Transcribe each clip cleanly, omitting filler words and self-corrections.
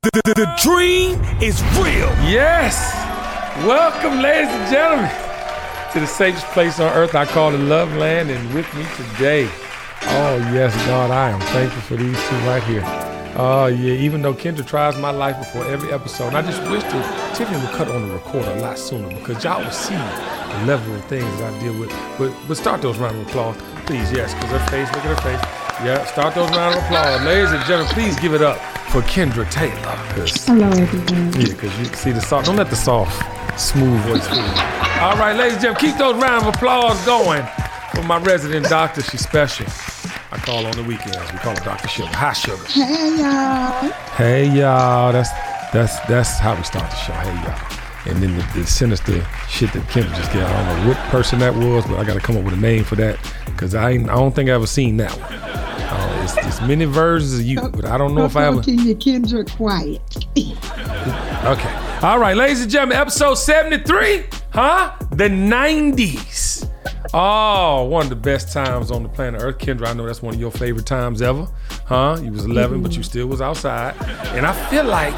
The dream is real. Yes. Welcome, ladies and gentlemen, to the safest place on earth I call it Love Land, and with me today, oh yes, God, I am thankful for these two right here. Oh yeah, even though Kendra tries my life before every episode, and I just wish that Tiffany would cut on the recorder a lot sooner, because y'all will see the level of things that I deal with. But start those round of applause, please. Yes, because her face, look at her face. Yeah, start those round of applause. Ladies and gentlemen, please give it up for Kendra Taylor. Hello, everyone. Yeah, because you can see the soft. Don't let the soft, smooth voice fool you. All right, ladies and gentlemen, keep those round of applause going for my resident doctor. She's special. I call on the weekends. We call her Dr. Sugar. Hi, Sugar. Hey, y'all. Hey, y'all. That's how we start the show. Hey, y'all. And then the sinister shit that Kendra just did. I don't know what person that was, but I got to come up with a name for that, because I don't think I ever seen that one. It's many versions of you, but I don't know if I ever. Keep your Kendra quiet. Okay. All right, ladies and gentlemen, episode 73, The 90s. Oh, one of the best times on the planet Earth. Kendra, I know that's one of your favorite times ever. You was 11, but you still was outside. And I feel like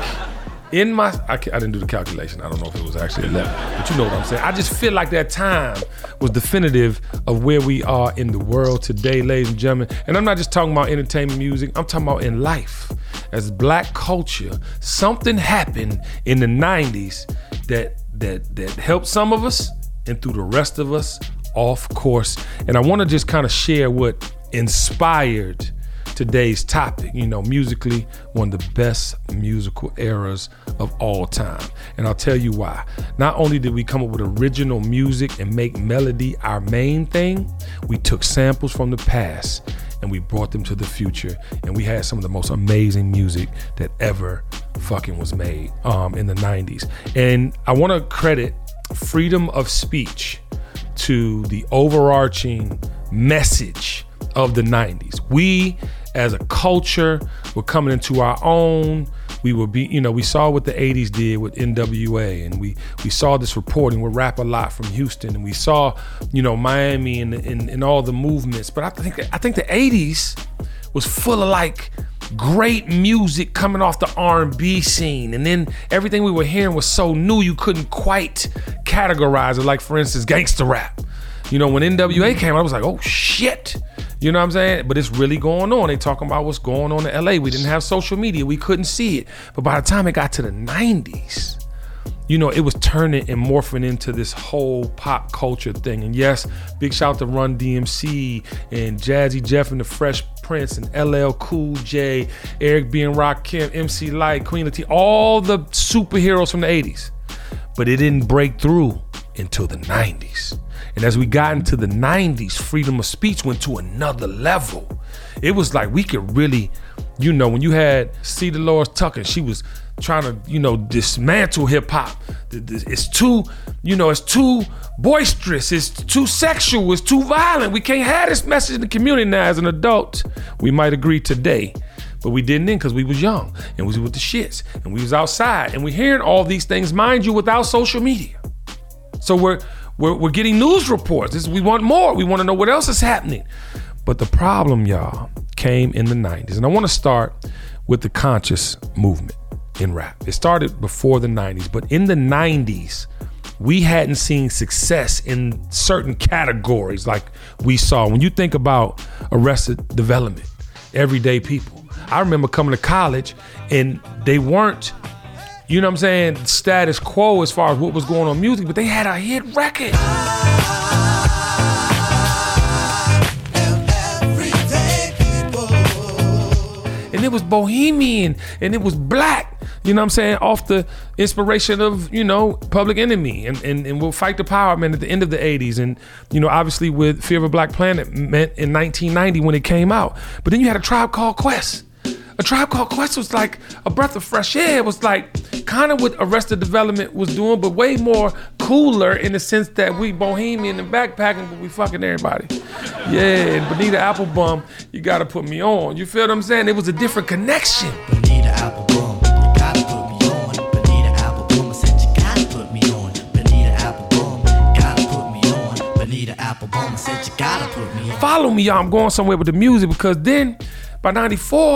I didn't do the calculation. I don't know if it was actually 11, but you know what I'm saying. I just feel like that time was definitive of where we are in the world today, ladies and gentlemen. And I'm not just talking about entertainment music. I'm talking about in life. As black culture, something happened in the 90s that helped some of us and threw the rest of us off course. And I want to just kind of share what inspired today's topic. You know, musically, one of the best musical eras of all time. And I'll tell you why. Not only did we come up with original music and make melody our main thing, we took samples from the past and we brought them to the future. And we had some of the most amazing music that ever fucking was made in the 90s. And I want to credit freedom of speech to the overarching message of the 90s. We, as a culture, were coming into our own. We saw what the 80s did with NWA, and we saw this reporting with Rap A Lot from Houston, and we saw, Miami and all the movements. But I think the 80s was full of like great music coming off the R&B scene, and then everything we were hearing was so new you couldn't quite categorize it. Like, for instance, gangster rap. When NWA came out, I was like, oh shit. You know what I'm saying? But it's really going on. They talking about what's going on in LA. We didn't have social media. We couldn't see it. But by the time it got to the 90s, it was turning and morphing into this whole pop culture thing. And yes, big shout out to Run DMC and Jazzy Jeff and the Fresh Prince and LL Cool J, Eric B. and Rakim, MC Lyte, Queen Latifah, all the superheroes from the 80s. But it didn't break through until the 90s. And as we got into the 90s, freedom of speech went to another level. It was like we could really, when you had C. Dolores Tucker, she was trying to, dismantle hip hop. It's too, it's too boisterous. It's too sexual. It's too violent. We can't have this message in the community now. As an adult, we might agree today, but we didn't then because we was young and we was with the shits and we was outside and we hearing all these things, mind you, without social media. So we're getting news reports. We want more. We want to know what else is happening. But the problem, y'all, came in the 90s. And I want to start with the conscious movement in rap. It started before the 90s, but in the 90s, we hadn't seen success in certain categories like we saw. When you think about Arrested Development, Everyday People, I remember coming to college and they weren't, status quo as far as what was going on in music, but they had a hit record. And it was bohemian and it was black, off the inspiration of, Public Enemy and We'll Fight the Power Man at the end of the 80s. And, obviously with Fear of a Black Planet meant in 1990 when it came out. But then you had A Tribe Called Quest. A Tribe Called Quest was like a breath of fresh air. It was like kind of what Arrested Development was doing, but way more cooler in the sense that we bohemian and backpacking, but we fucking everybody. Yeah, and Bonita Applebum, you gotta put me on. You feel what I'm saying? It was a different connection. Bonita Applebum, you gotta put me on. Bonita Applebum, I said you gotta put me on. Bonita Applebum, gotta put me on. Bonita Applebum, I said you gotta put me on. Follow me, y'all. I'm going somewhere with the music because then by 94,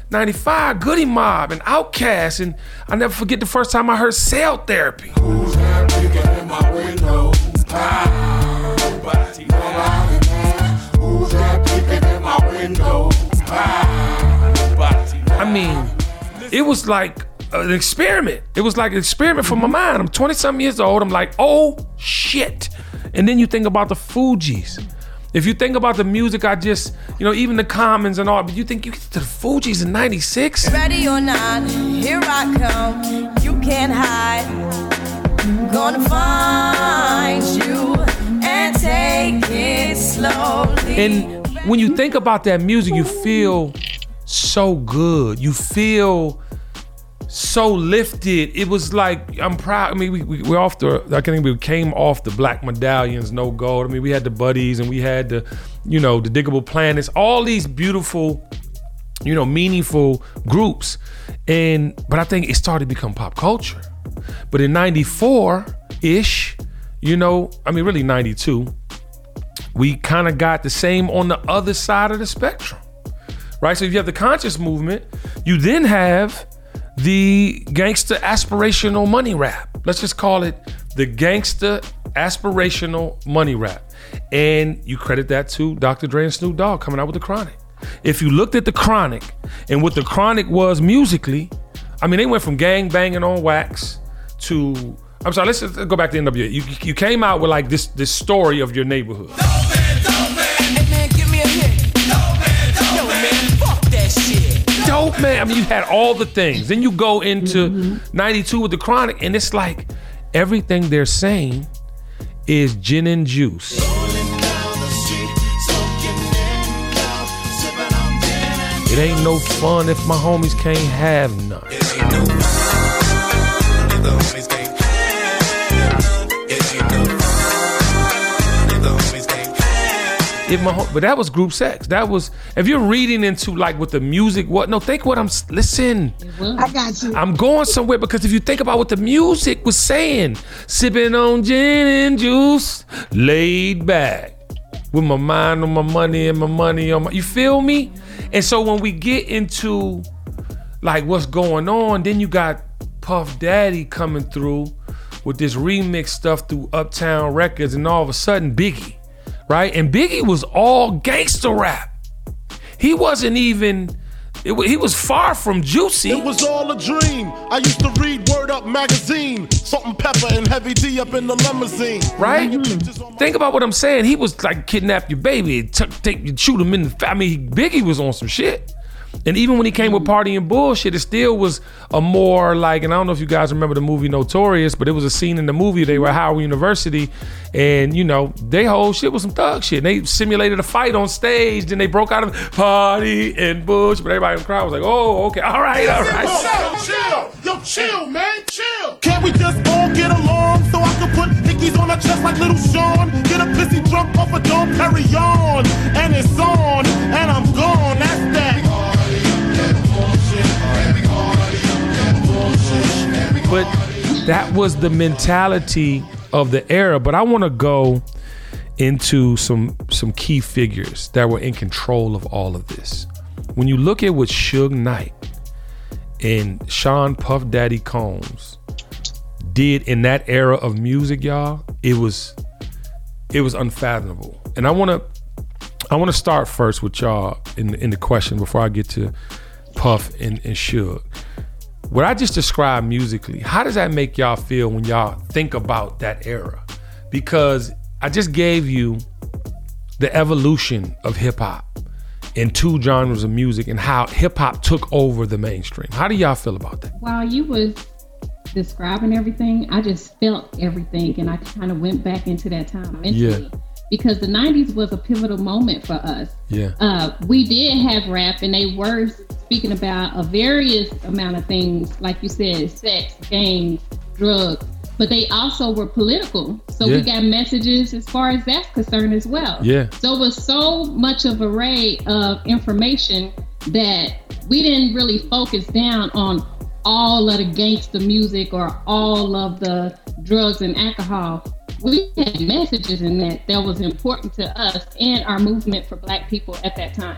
95, Goody Mob and Outkast, and I never forget the first time I heard Cell Therapy. Who's that peeking in my window? Nobody. Who's that peeking in my window? Nobody. I mean, it was like an experiment. It was like an experiment for my mind. I'm 20-something years old. I'm like, oh shit. And then you think about the Fugees. If you think about the music, I just, even the Commons and all, but you think you get to the Fugees in 96? Ready or not, here I come. You can't hide. Gonna find you and take it slowly. And when you think about that music, you feel so good. You feel so lifted. It was like, I'm proud. I mean, we're off I think we came off the Black Medallions, No Gold. I mean, we had the Buddies and we had the Diggable Planets, all these beautiful, meaningful groups. But I think it started to become pop culture. But in 94-ish, really 92, we kind of got the same on the other side of the spectrum, right? So if you have the conscious movement, you then have the gangster aspirational money rap. Let's just call it the gangster aspirational money rap. And you credit that to Dr. Dre and Snoop Dogg coming out with The Chronic. If you looked at The Chronic and what The Chronic was musically, I mean, they went from gang banging on wax to, I'm sorry, let's go back to NWA. You came out with like this story of your neighborhood. Dope man. I mean, you had all the things. Then you go into 92 with The Chronic, and it's like everything they're saying is gin and juice. It ain't no fun if my homies can't have none. But that was group sex. That was, if you're reading into like what the music, listen. I got you. I'm going somewhere because if you think about what the music was saying, sipping on gin and juice, laid back, with my mind on my money and my money on my, you feel me? And so when we get into like what's going on, then you got Puff Daddy coming through with this remix stuff through Uptown Records, and all of a sudden Biggie. Right? And Biggie was all gangster rap. He wasn't even, he was far from juicy. It was all a dream. I used to read Word Up magazine. Salt and Pepper and Heavy D up in the limousine. Right? Think about what I'm saying. He was like kidnap your baby, shoot him in the, Biggie was on some shit. And even when he came with Party and Bullshit, it still was a more like, and I don't know if you guys remember the movie Notorious, but it was a scene in the movie, they were at Howard University, and they whole shit was some thug shit. And they simulated a fight on stage, then they broke out of Party and Bullshit, but everybody in the crowd was like, oh, okay, all right. Yo, chill, man, chill. Can't we just all get along so I can put hickeys on her chest like Little Sean? Get a pissy drunk off a don't carry on. And it's on, and I'm gone, that's that. But that was the mentality of the era. But I want to go into some key figures that were in control of all of this. When you look at what Suge Knight and Sean Puff Daddy Combs did in that era of music, y'all, it was unfathomable. And I want to start first with y'all in the question before I get to Puff and Suge. What I just described musically, how does that make y'all feel when y'all think about that era? Because I just gave you the evolution of hip hop in two genres of music and how hip hop took over the mainstream. How do y'all feel about that? While you was describing everything, I just felt everything, and I kind of went back into that time mentally. Yeah. Because the 90s was a pivotal moment for us. Yeah. We did have rap, and they were speaking about a various amount of things, like you said, sex, gangs, drugs, but they also were political. So we got messages as far as that's concerned as well. Yeah. So it was so much of an array of information that we didn't really focus down on all of the gangster music or all of the drugs and alcohol. We had messages in that was important to us and our movement for Black people at that time.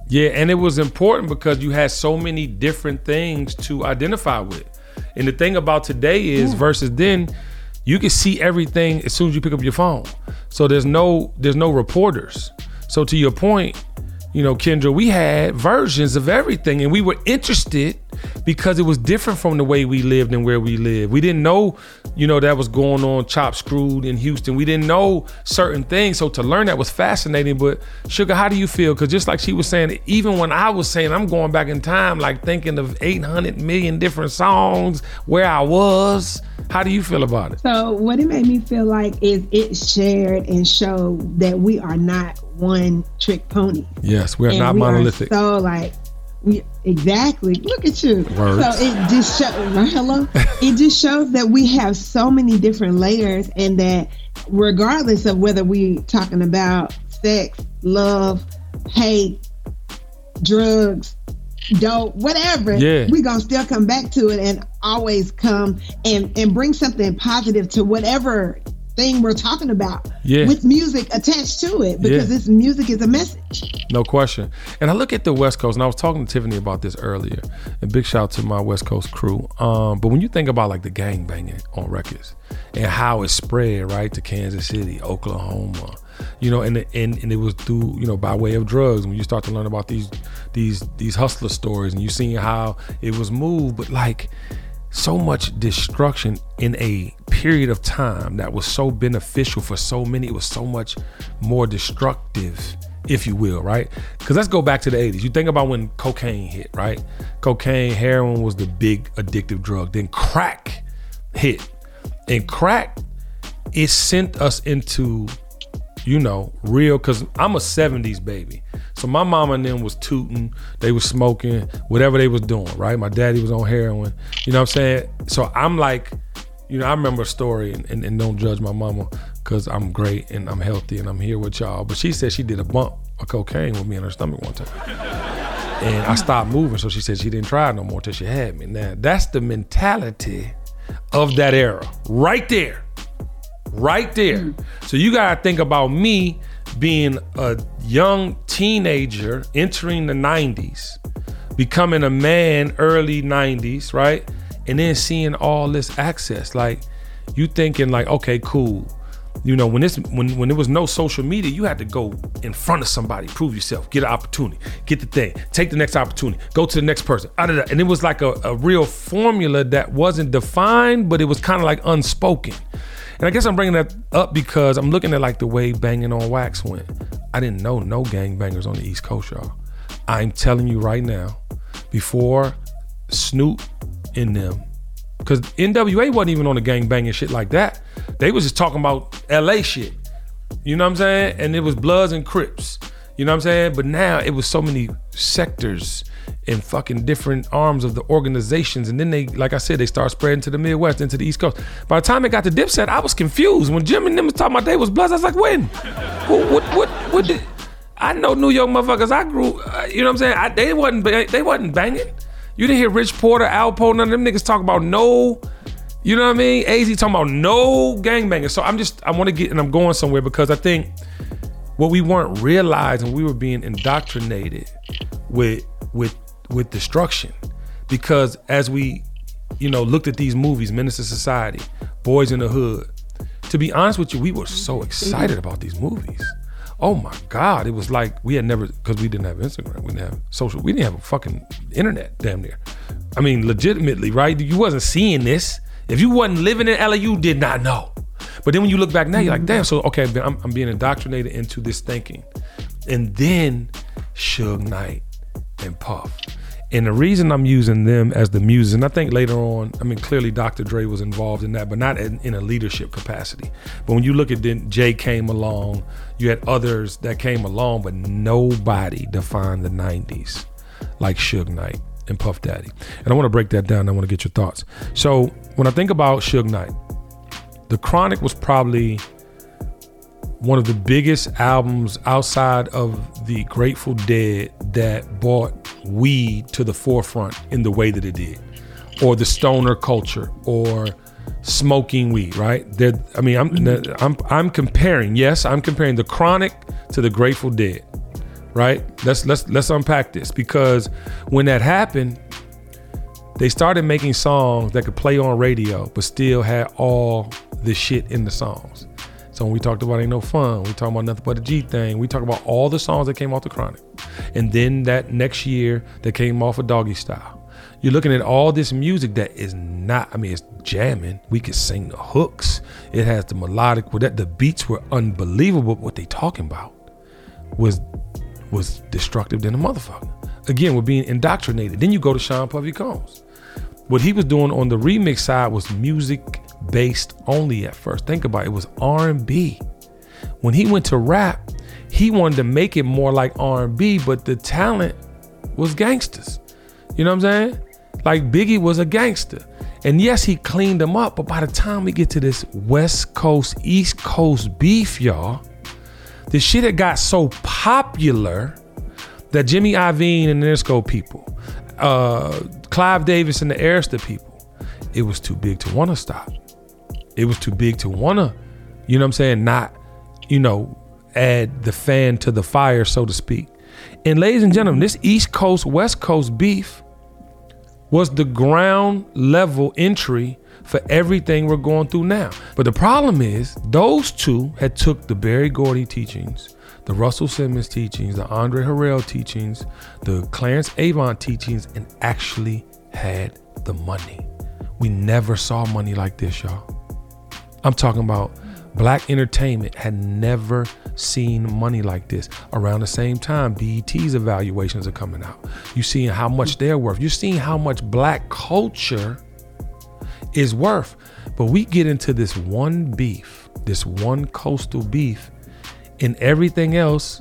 Yeah, and it was important because you had so many different things to identify with. And the thing about today is versus then, you can see everything as soon as you pick up your phone. So there's no reporters. So to your point, you know, Kendra, we had versions of everything, and we were interested because it was different from the way we lived and where we lived. We didn't know, you know, that was going on Chop Screwed in Houston. We didn't know certain things. So to learn that was fascinating. But Sugar, how do you feel? Because just like she was saying, even when I was saying I'm going back in time, like thinking of 800 million different songs, where I was, how do you feel about it? So what it made me feel like is it shared and showed that we are not one trick pony. Yes, we are And not we monolithic. Are so like, exactly. Look at you. Words. So it just hello. It just shows that we have so many different layers, and that regardless of whether we talking about sex, love, hate, drugs, dope, whatever, we gonna still come back to it and always come and bring something positive to whatever thing we're talking about with music attached to it, because this music is a message. No question. And I look at the West Coast, and I was talking to Tiffany about this earlier, and big shout out to my West Coast crew. But when you think about like the gang banging on records and how it spread right to Kansas City, Oklahoma, you know, and it was through, you know, by way of drugs. When you start to learn about these hustler stories, and you seeing how it was moved, but like so much destruction in a period of time that was so beneficial for so many. It was so much more destructive, if you will, right? Because let's go back to the 80s. You think about when cocaine hit, right? Cocaine, heroin was the big addictive drug. Then crack hit. And crack, it sent us into, you know, real, because I'm a 70s baby. So my mama and them was tooting, they was smoking, whatever they was doing, right? My daddy was on heroin, you know what I'm saying? So I'm like, you know, I remember a story, and don't judge my mama, because I'm great and I'm healthy and I'm here with y'all. But she said she did a bump of cocaine with me in her stomach one time. And I stopped moving, so she said she didn't try it no more till she had me. Now, that's the mentality of that era, right there. Right there. So you gotta think about me being a young teenager entering the 90s, becoming a man early 90s, right? And then seeing all this access. Like, you thinking like, okay, cool. You know, when there was no social media, you had to go in front of somebody, prove yourself, get an opportunity, get the thing, take the next opportunity, go to the next person. And it was like a real formula that wasn't defined, but it was kind of like unspoken. And I guess I'm bringing that up because I'm looking at like the way Banging on Wax went. I didn't know no gangbangers on the East Coast, y'all. I'm telling you right now, before Snoop and them, because NWA wasn't even on the gangbanging shit like that. They was just talking about LA shit. You know what I'm saying? And it was Bloods and Crips. You know what I'm saying? But now it was so many sectors and fucking different arms of the organizations. And then they, like I said, they start spreading to the Midwest, into the East Coast. By the time it got to Dipset, I was confused. When Jim and them was talking about they was Bloods, I was like, when? What did, I know New York motherfuckers. I grew, you know what I'm saying? They wasn't banging. You didn't hear Rich Porter, Alpo, none of them niggas talk about no, you know what I mean? AZ talking about no gangbanging. So I want to get, and I'm going somewhere because I think what we weren't realizing, we were being indoctrinated with destruction. Because as we, you know, looked at these movies, Menace to Society, Boys in the Hood, to be honest with you, we were so excited about these movies. Oh my God, it was like we had never, because we didn't have Instagram, we didn't have social, we didn't have a fucking internet damn near. I mean, legitimately, right? You wasn't seeing this. If you wasn't living in LA, you did not know. But then when you look back now, you're like, damn, so okay, I'm being indoctrinated into this thinking. And then Suge Knight and Puff. And the reason I'm using them as the muses, and I think later on, I mean, clearly Dr. Dre was involved in that, but not in a leadership capacity. But when you look at then Jay came along, you had others that came along, but nobody defined the 90s like Suge Knight and Puff Daddy. And I want to break that down. I want to get your thoughts. So when I think about Suge Knight, The Chronic was probably one of the biggest albums outside of the Grateful Dead that brought weed to the forefront in the way that it did, or the stoner culture, or smoking weed, right? I'm comparing The Chronic to the Grateful Dead. right? Let's unpack this, because when that happened, they started making songs that could play on radio, but still had all the shit in the songs. So when we talked about Ain't No Fun, we talked about Nothing But a G Thing, we talked about all the songs that came off the Chronic. And then that next year that came off of Doggy Style. You're looking at all this music that is not, I mean, it's jamming. We could sing the hooks. It has the melodic, the beats were unbelievable. What they talking about was destructive than a motherfucker. Again, we're being indoctrinated. Then you go to Sean Puffy Combs. What he was doing on the remix side was music based only at first. Think about it, it was R&B. When he went to rap, he wanted to make it more like R&B, but the talent was gangsters. You know what I'm saying? Like Biggie was a gangster. And yes, he cleaned them up, but by the time we get to this West Coast, East Coast beef, y'all, the shit had got so popular that Jimmy Iovine and the Interscope people, Clive Davis and the Arista people, it was too big to want to stop. It was too big to want to, you know what I'm saying, not, you know, add the fan to the fire, so to speak. And ladies and gentlemen, this East Coast, West Coast beef was the ground level entry for everything we're going through now. But the problem is those two had took the Berry Gordy teachings, the Russell Simmons teachings, the Andre Harrell teachings, the Clarence Avant teachings, and actually had the money. We never saw money like this, y'all. I'm talking about Black entertainment had never seen money like this. Around the same time, BET's evaluations are coming out. You're seeing how much they're worth. You're seeing how much Black culture is worth. But we get into this one beef, this one coastal beef, and everything else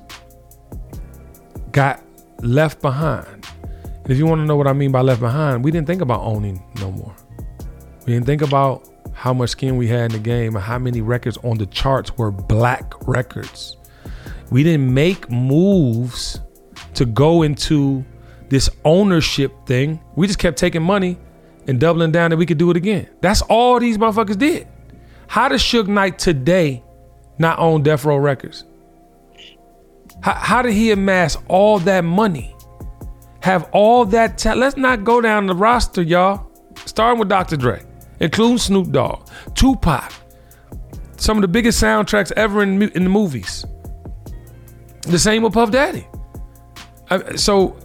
got left behind. And if you want to know what I mean by left behind, we didn't think about owning no more. We didn't think about how much skin we had in the game and how many records on the charts were Black records. We didn't make moves to go into this ownership thing. We just kept taking money and doubling down that we could do it again. That's all these motherfuckers did. How does Suge Knight today not own Death Row Records? How did he amass all that money? Have all that talent? Let's not go down the roster, y'all. Starting with Dr. Dre, including Snoop Dogg, Tupac, some of the biggest soundtracks ever in the movies. The same with Puff Daddy. So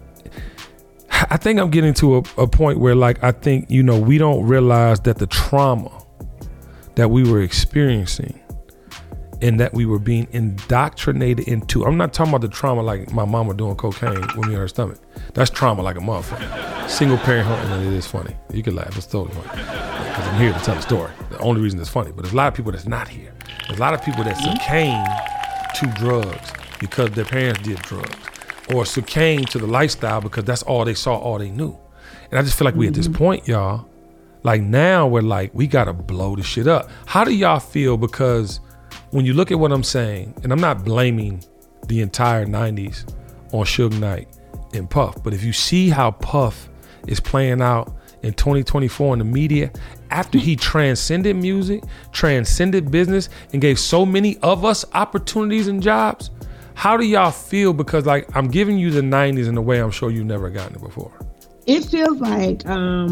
I think I'm getting to a point where, like, I think, you know, we don't realize that the trauma that we were experiencing and that we were being indoctrinated into. I'm not talking about the trauma like my mama doing cocaine with me in her stomach. That's trauma like a motherfucker. Single parent home, and it is funny. You can laugh, it's totally funny. Because I'm here to tell the story. The only reason it's funny. But there's a lot of people that's not here. There's a lot of people that succumb to drugs because their parents did drugs. Or succumb to the lifestyle because that's all they saw, all they knew. And I just feel like we at this point, y'all, like now we're like, we gotta blow the shit up. How do y'all feel? Because when you look at what I'm saying, and I'm not blaming the entire 90s on Suge Knight and Puff, but if you see how Puff is playing out in 2024 in the media, after he transcended music, transcended business, and gave so many of us opportunities and jobs, how do y'all feel? Because, like, I'm giving you the 90s in a way I'm sure you've never gotten it before. It feels like I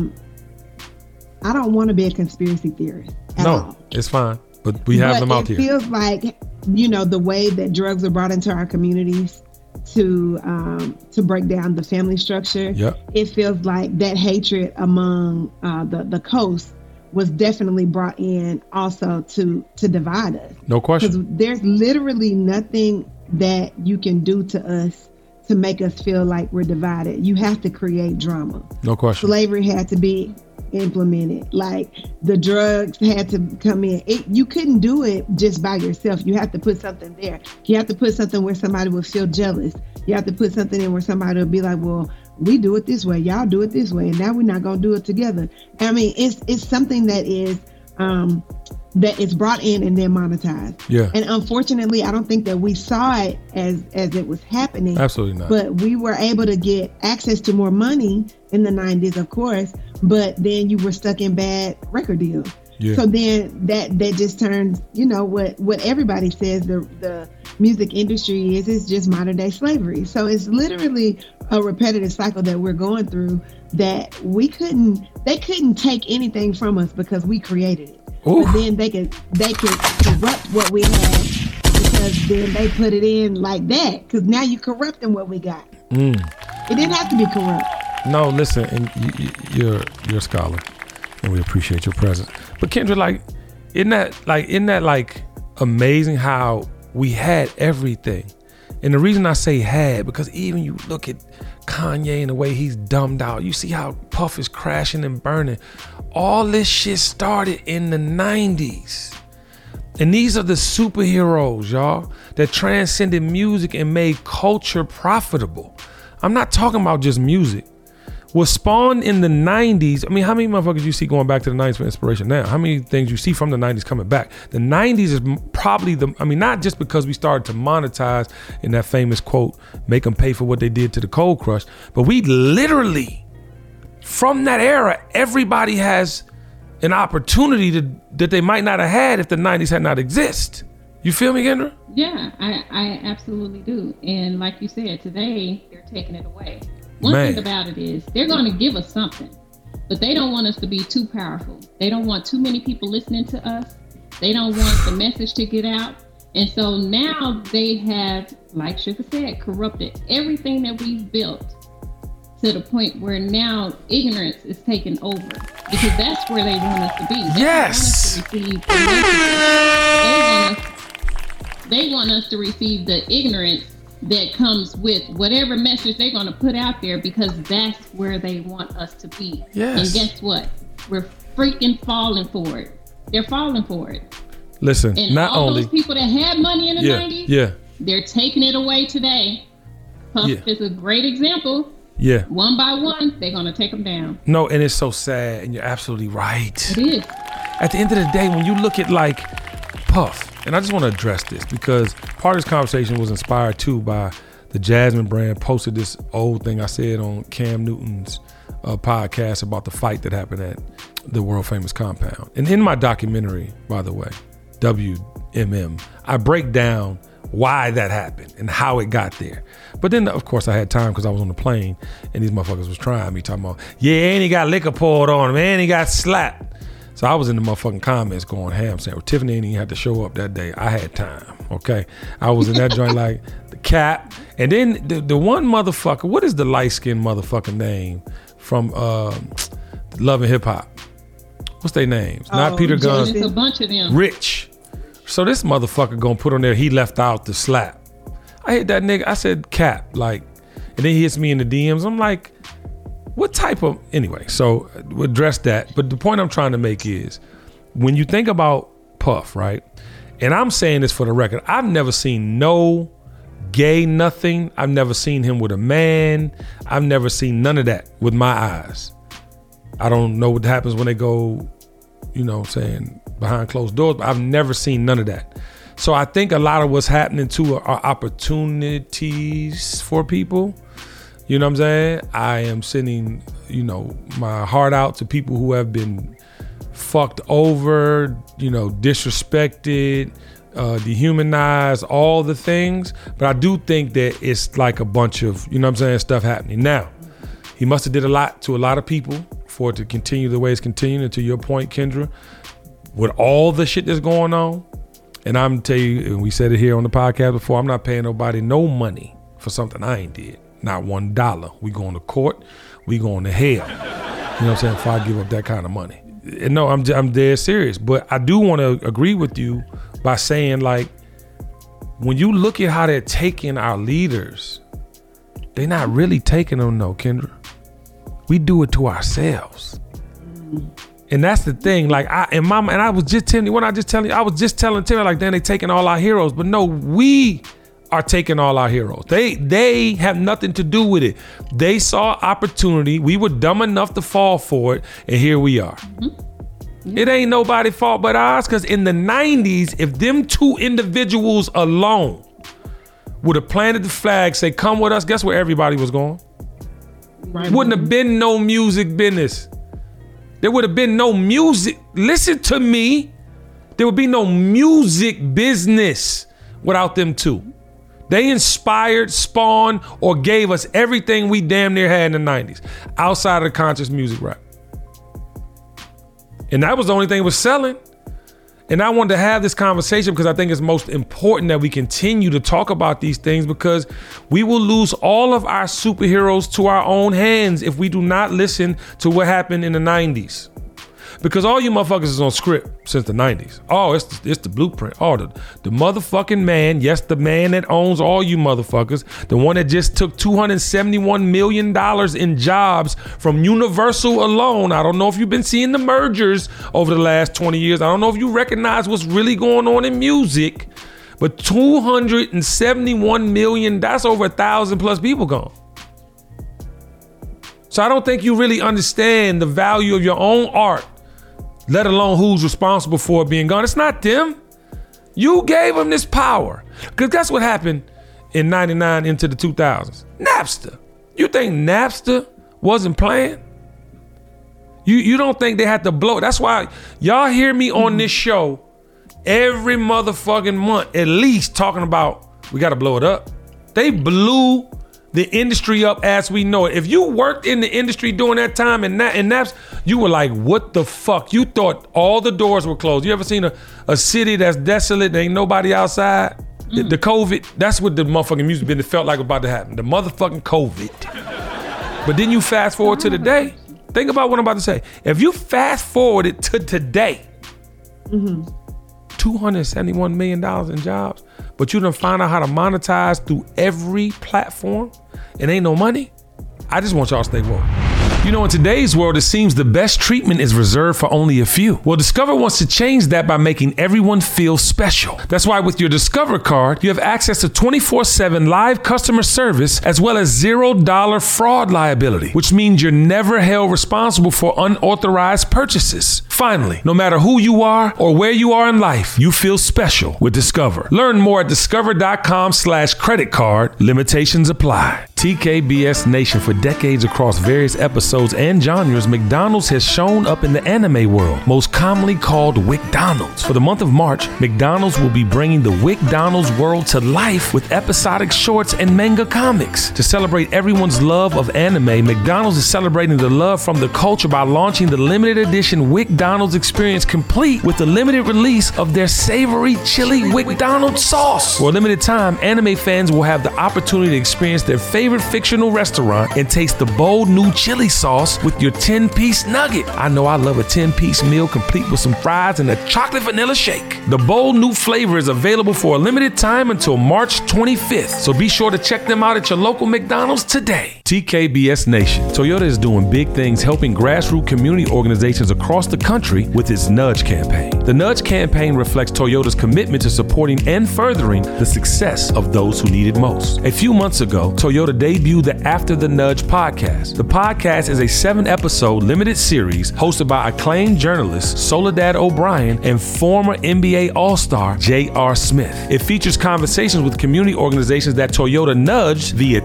don't want to be a conspiracy theorist at all. It's fine. But we have them out here. It feels like, you know, the way that drugs are brought into our communities to break down the family structure. Yep. It feels like that hatred among the coast was definitely brought in also to divide us. No question. Because there's literally nothing that you can do to us to make us feel like we're divided. You have to create drama. No question. Slavery had to be implemented. Like, the drugs had to come in. You couldn't do it just by yourself. You have to put something there. You have to put something where somebody will feel jealous. You have to put something in where somebody will be like, well, we do it this way, y'all do it this way, and now we're not gonna do it together. I mean, it's something that is brought in and then monetized. Yeah. And unfortunately, I don't think that we saw it as it was happening. Absolutely not. But we were able to get access to more money in the 90s, of course. but then you were stuck in bad record deals. Yeah. So then that just turns, what everybody says the music industry is just modern day slavery. So it's literally a repetitive cycle that we're going through that they couldn't take anything from us because we created it. Ooh. But then they could corrupt what we had because then they put it in like that because now you're corrupting what we got. It didn't have to be corrupt. No, listen, and you're a scholar, and we appreciate your presence. But Kendra, isn't that amazing how we had everything? And the reason I say had, because even you look at Kanye and the way he's dumbed out, you see how Puff is crashing and burning. All this shit started in the 90s. And these are the superheroes, y'all, that transcended music and made culture profitable. I'm not talking about just music. Was spawned in the 90s. I mean, how many motherfuckers you see going back to the 90s for inspiration now? How many things you see from the 90s coming back? The 90s is probably not just because we started to monetize in that famous quote, make them pay for what they did to the Cold Crush, but we literally, from that era, everybody has an opportunity that they might not have had if the 90s had not exist. You feel me, Kendra? Yeah, I absolutely do. And like you said, today, they're taking it away. One thing about it is they're going to give us something, but they don't want us to be too powerful. They don't want too many people listening to us. They don't want the message to get out. And so now they have, like Sugar said, corrupted everything that we've built to the point where now ignorance is taking over because that's where they want us to be. Yes. They want us to receive the ignorance that comes with whatever message they're going to put out there because that's where they want us to be. Yes. And guess what? We're freaking falling for it. They're falling for it. Listen, and not all only those people that had money in the 90s, they're taking it away today. Puff is a great example. Yeah. One by one, they're going to take them down. No, and it's so sad, and you're absolutely right. It is. At the end of the day, when you look at Puff, and I just want to address this because part of this conversation was inspired too by the Jasmine brand posted this old thing I said on Cam Newton's podcast about the fight that happened at the world famous compound. And in my documentary, by the way, WMM, I break down why that happened and how it got there. But then, of course, I had time because I was on the plane and these motherfuckers was trying me, talking about, and he got liquor poured on him, and he got slapped. So I was in the motherfucking comments going ham, saying, well, Tiffany ain't even had to show up that day. I had time, okay? I was in that joint like the Cap. And then the one motherfucker, what is the light-skinned motherfucker name from Love and Hip Hop? What's their names? Not Peter Gunn. It's a bunch of them. Rich. So this motherfucker gonna put on there, he left out the slap. I hit that nigga, I said Cap, and then he hits me in the DMs. I'm like, what type of, anyway, so we'll address that. But the point I'm trying to make is, when you think about Puff, right? And I'm saying this for the record, I've never seen no gay nothing. I've never seen him with a man. I've never seen none of that with my eyes. I don't know what happens when they go, saying behind closed doors, but I've never seen none of that. So I think a lot of what's happening too are opportunities for people. You know what I'm saying? I am sending, my heart out to people who have been fucked over, disrespected, dehumanized, all the things. But I do think that it's like a bunch of, stuff happening. Now, he must have did a lot to a lot of people for it to continue the way it's continuing. And to your point, Kendra, with all the shit that's going on, and I'm tell you, and we said it here on the podcast before, I'm not paying nobody no money for something I ain't did. Not $1. We going to court. We going to hell. You know what I'm saying? If I give up that kind of money. And no, I'm dead serious. But I do want to agree with you by saying, when you look at how they're taking our leaders, they're not really taking them, no, Kendra. We do it to ourselves. And that's the thing. I was just telling you, I was just telling Terry, then they taking all our heroes. But no, we are taking all our heroes. They have nothing to do with it. They saw opportunity. We were dumb enough to fall for it, and here we are. Mm-hmm. It ain't nobody's fault but ours, because in the 90s, if them two individuals alone would have planted the flag, say, come with us, guess where everybody was going? Right. Wouldn't have been no music business. There would have been no music. Listen to me. There would be no music business without them two. They inspired, spawned, or gave us everything we damn near had in the 90s outside of the conscious music rap. And that was the only thing that was selling. And I wanted to have this conversation because I think it's most important that we continue to talk about these things, because we will lose all of our superheroes to our own hands if we do not listen to what happened in the 90s. Because all you motherfuckers is on script since the 90s. Oh, it's the blueprint. Oh, the motherfucking man, yes, the man that owns all you motherfuckers, the one that just took $271 million in jobs from Universal alone. I don't know if you've been seeing the mergers over the last 20 years. I don't know if you recognize what's really going on in music, but $271 million, that's over 1,000 plus people gone. So I don't think you really understand the value of your own art, let alone who's responsible for it being gone. It's not them. You gave them this power. Because that's what happened in 99 into the 2000s. Napster. You think Napster wasn't playing? You don't think they had to blow? That's why y'all hear me on this show every motherfucking month, at least talking about we got to blow it up. They blew the industry up as we know it. If you worked in the industry during that time in Naps, you were like, what the fuck? You thought all the doors were closed. You ever seen a city that's desolate and ain't nobody outside? The COVID, that's what the motherfucking music business felt like about to happen. The motherfucking COVID. But then you fast forward to today. Think about what I'm about to say. If you fast forward it to today, $271 million in jobs, but you done find out how to monetize through every platform and ain't no money. I just want y'all to stay woke. You know, in today's world, it seems the best treatment is reserved for only a few. Well, Discover wants to change that by making everyone feel special. That's why with your Discover card, you have access to 24/7 live customer service, as well as $0 fraud liability, which means you're never held responsible for unauthorized purchases. Finally, no matter who you are or where you are in life, you feel special with Discover. Learn more at discover.com/credit card. Limitations apply. TKBS Nation, for decades across various episodes and genres, McDonald's has shown up in the anime world, most commonly called WickDonald's. For the month of March, McDonald's will be bringing the WickDonald's world to life with episodic shorts and manga comics. To celebrate everyone's love of anime, McDonald's is celebrating the love from the culture by launching the limited edition WickDonald's experience, complete with the limited release of their savory chili WickDonald's sauce. For a limited time, anime fans will have the opportunity to experience their favorite fictional restaurant and taste the bold new chili sauce with your 10-piece nugget. I know I love a 10-piece meal complete with some fries and a chocolate vanilla shake. The bold new flavor is available for a limited time until March 25th, so be sure to check them out at your local McDonald's today. TKBS Nation, Toyota is doing big things helping grassroots community organizations across the country with its Nudge campaign. The Nudge campaign reflects Toyota's commitment to supporting and furthering the success of those who need it most. A few months ago, Toyota debuted the After the Nudge podcast. The podcast is a 7-episode limited series hosted by acclaimed journalist Soledad O'Brien and former NBA All-Star J.R. Smith. It features conversations with community organizations that Toyota nudged via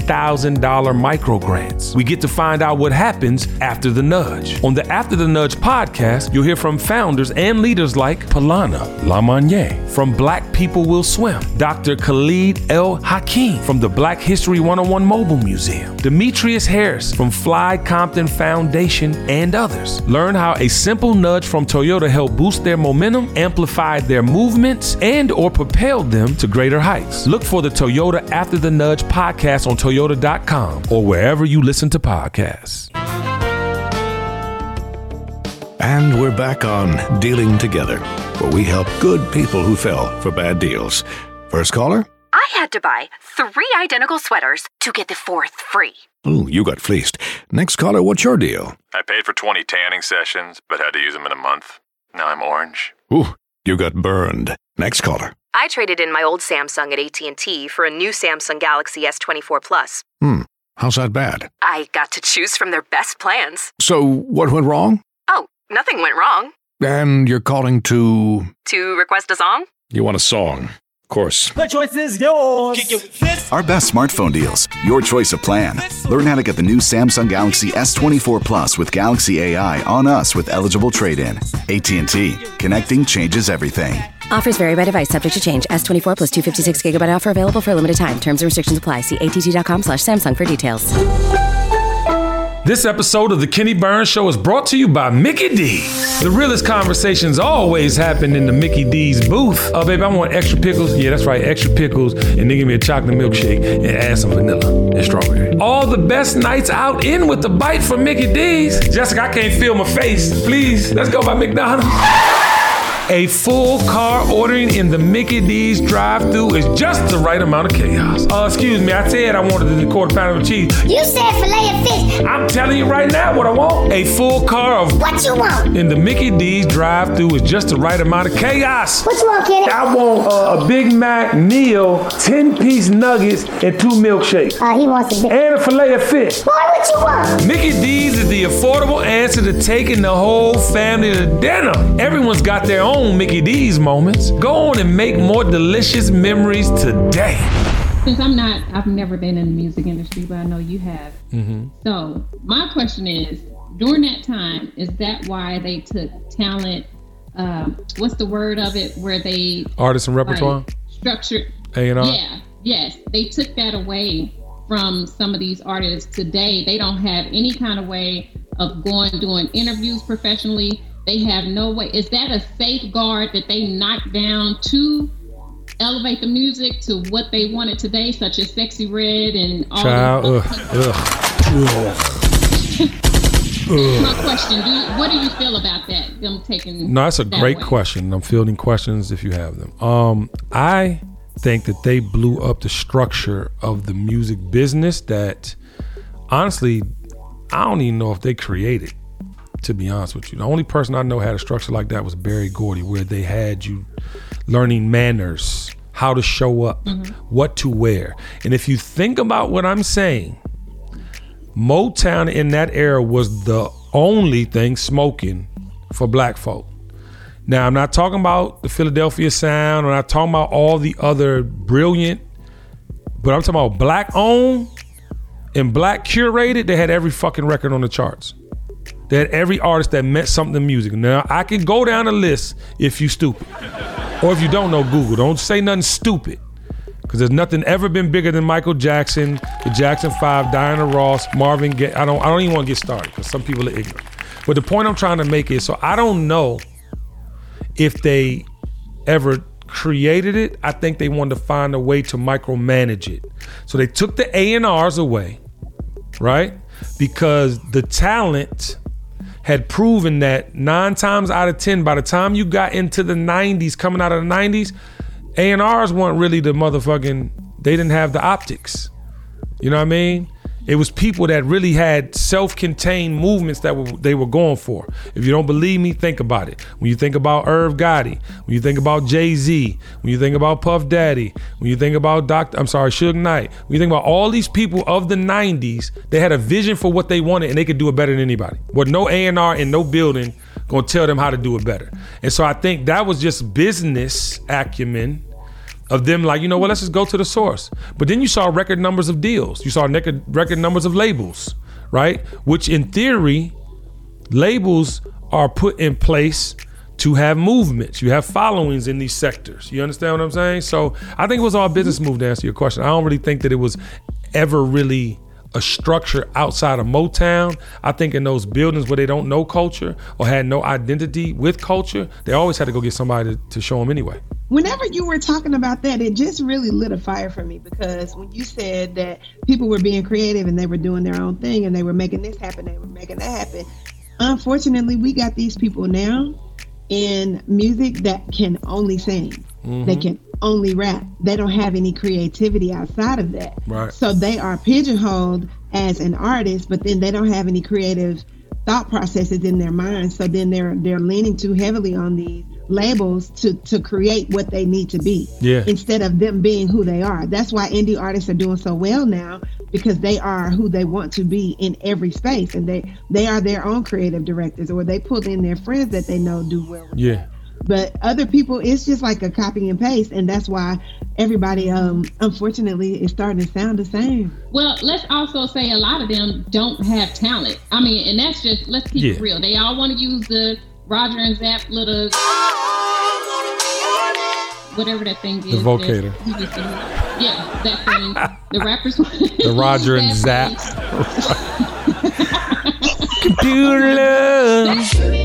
$10,000 micro grants. We get to find out what happens after the nudge. On the After the Nudge podcast, you'll hear from founders and leaders like Palana Lamagnier from Black People Will Swim, Dr. Khalid El Hakim from the Black History 101 Mobile Museum, Demetrius Harris from Fly Compton Foundation, and others. Learn how a simple nudge from Toyota helped boost their momentum, amplified their movements, and or propelled them to greater heights. Look for the Toyota After the Nudge podcast on Toyota.com or wherever you listen to podcasts. And we're back on Dealing Together, where we help good people who fell for bad deals. First caller? I had to buy 3 identical sweaters to get the 4th free. Ooh, you got fleeced. Next caller, what's your deal? I paid for 20 tanning sessions, but had to use them in a month. Now I'm orange. Ooh, you got burned. Next caller. I traded in my old Samsung at AT&T for a new Samsung Galaxy S24 Plus. How's that bad? I got to choose from their best plans. So, what went wrong? Oh, nothing went wrong. And you're calling to... To request a song? You want a song. Of course. The choice is yours. Our best smartphone deals. Your choice of plan. Learn how to get the new Samsung Galaxy S24 Plus with Galaxy AI on us with eligible trade-in. AT&T. Connecting changes everything. Offers vary by device, subject to change. S24 plus 256 gigabyte offer available for a limited time. Terms and restrictions apply. See att.com/Samsung for details. This episode of The Kenny Burns Show is brought to you by Mickey D's. The realest conversations always happen in the Mickey D's booth. Oh, baby, I want extra pickles. Yeah, that's right, extra pickles. And then give me a chocolate milkshake and add some vanilla and strawberry. All the best nights out in with the bite from Mickey D's. Jessica, I can't feel my face. Please, let's go by McDonald's. A full car ordering in the Mickey D's drive-thru is just the right amount of chaos. Excuse me, I said I wanted the quarter pounder with cheese. You said filet of fish. I'm telling you right now what I want. A full car of what you want in the Mickey D's drive-thru is just the right amount of chaos. What you want, Kenny? I want a Big Mac meal, 10-piece nuggets, and 2 milkshakes. He wants a and a filet of fish. Boy, what you want? Mickey D's is the affordable answer to taking the whole family to dinner. Everyone's got their own Mickey D's moments. Go on and make more delicious memories today. Since I've never been in the music industry, but I know you have. Mm-hmm. So my question is, during that time, is that why they took talent, what's the word of it, where they... Artists and repertoire? Structured. A&R? Yeah, yes. They took that away from some of these artists today. They don't have any kind of way of doing interviews professionally. They have no way. Is that a safeguard that they knocked down to elevate the music to what they wanted today, such as Sexy Red and all My question, what do you feel about that, them taking No, that's a great question. I'm fielding questions if you have them. I think that they blew up the structure of the music business that, honestly, I don't even know if they created. To be honest with you, the only person I know had a structure like that was Berry Gordy, where they had you learning manners, how to show up, what to wear. And if you think about what I'm saying, Motown in that era was the only thing smoking for black folk. Now, I'm not talking about the Philadelphia sound, I'm not talking about all the other brilliant, but I'm talking about black owned and black curated. They had every fucking record on the charts. They had every artist that meant something to music. Now, I can go down a list if you stupid. Or if you don't know, Google. Don't say nothing stupid. Because there's nothing ever been bigger than Michael Jackson, the Jackson 5, Diana Ross, Marvin Gaye. I don't even want to get started because some people are ignorant. But the point I'm trying to make is, so I don't know if they ever created it. I think they wanted to find a way to micromanage it. So they took the A&Rs away, right? Because the talent had proven that 9 times out of 10, by the time you got into the 90s, coming out of the 90s, A&Rs weren't really the motherfucking, they didn't have the optics. You know what I mean? It was people that really had self-contained movements that they were going for. If you don't believe me, think about it. When you think about Irv Gotti, when you think about Jay-Z, when you think about Puff Daddy, when you think about Suge Knight, when you think about all these people of the 90s, they had a vision for what they wanted and they could do it better than anybody. But no A&R in no building gonna tell them how to do it better. And so I think that was just business acumen of them, like, you know what, let's just go to the source. But then you saw record numbers of deals. You saw record numbers of labels, right? Which in theory, labels are put in place to have movements. You have followings in these sectors. You understand what I'm saying? So I think it was all business move to answer your question. I don't really think that it was ever really a structure outside of Motown. I think in those buildings where they don't know culture or had no identity with culture, they always had to go get somebody to show them anyway. Whenever you were talking about that, it just really lit a fire for me, because when you said that people were being creative and they were doing their own thing and they were making this happen, they were making that happen. Unfortunately, we got these people now in music that can only sing. Mm-hmm. They can only rap. They don't have any creativity outside of that. Right. So they are pigeonholed as an artist, but then they don't have any creative thought processes in their mind. So then they're leaning too heavily on these labels to create what they need to be, instead of them being who they are. That's why indie artists are doing so well now, because they are who they want to be in every space, and they are their own creative directors, or they pull in their friends that they know do well with that. But other people, it's just like a copy and paste, and that's why everybody, unfortunately, is starting to sound the same. Well, let's also say a lot of them don't have talent. I mean, and that's just, let's keep it real. They all want to use the Roger and Zapp little, whatever that thing is. The vocator. Yeah, that thing. The rappers. The Roger and Zapp. Computer love.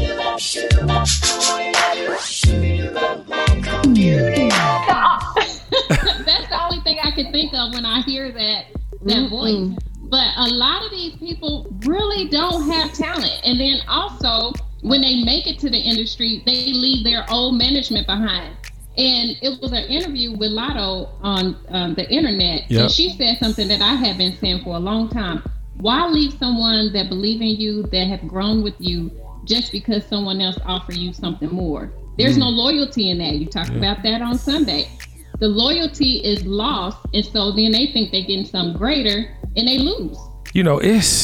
That's the only thing I can think of when I hear that voice. But a lot of these people really don't have talent. And then also, when they make it to the industry, they leave their old management behind. And it was an interview with Lotto on the internet. Yep. And she said something that I have been saying for a long time. Why leave someone that believe in you, that have grown with you, just because someone else offer you something more? There's no loyalty in that. You talked about that on Sunday. The loyalty is lost, and so then they think they're getting something greater, and they lose. You know,